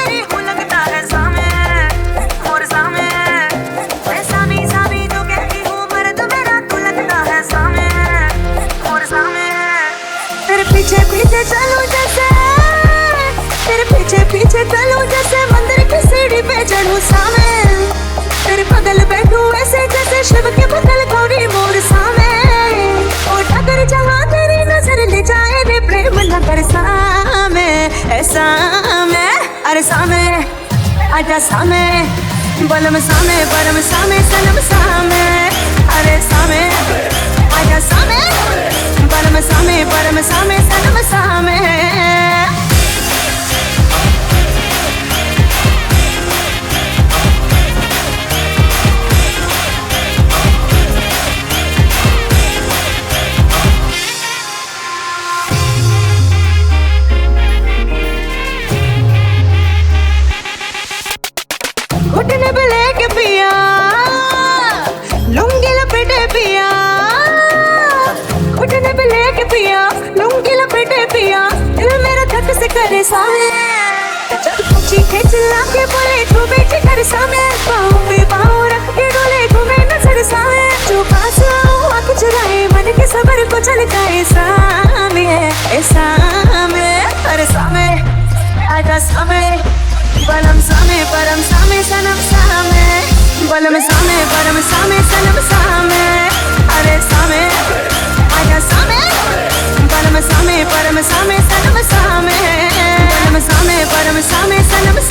तेरी हूँ लगता है सामे और सामे। सामी सामी जो कहती हूँ मर्द मेरा तू लगता है सामे और सामे। तेरे पीछे पीछे चलूं जैसे, तेरे पीछे पीछे चलूं जैसे मंदिर की सीढ़ी पे चढ़ूं सामे। तेरे बगल बैठूं ऐसे जैसे शिव के बगल गौरी मोर सामे। और अगर जहाँ तेरी नजर ले जाए रे प्रेम नगर सामे ऐसा में। अरे सामे आजा सामे बलम सामे परम सामे सनम सामे। अरे सामे आजा सामे बलम सामे परम सामे सनम सामे। घुटने पे लेके पिया लुंगी लपेटे पिया, घुटने पे लेके पिया लुंगी लपेटे पिया। दिल मेरा धक से करे सामे, जब चीखे चिल्ला के बोले तू बेटी कर सामे। पाँव पे पाँव रख के डोले घूमे नजर सामे। जो पास आओ आँख चुराए मन के सबर को झलकाए सामे सामे। अरे सामे आजा सामे बलम सामे परम सामे सनम सामे। बलम सामे परम सामे सनम सामे। अरे सामे आजा सामे बलम सामे परम सामे सनम सामे। बलम सामे परम सामे सनम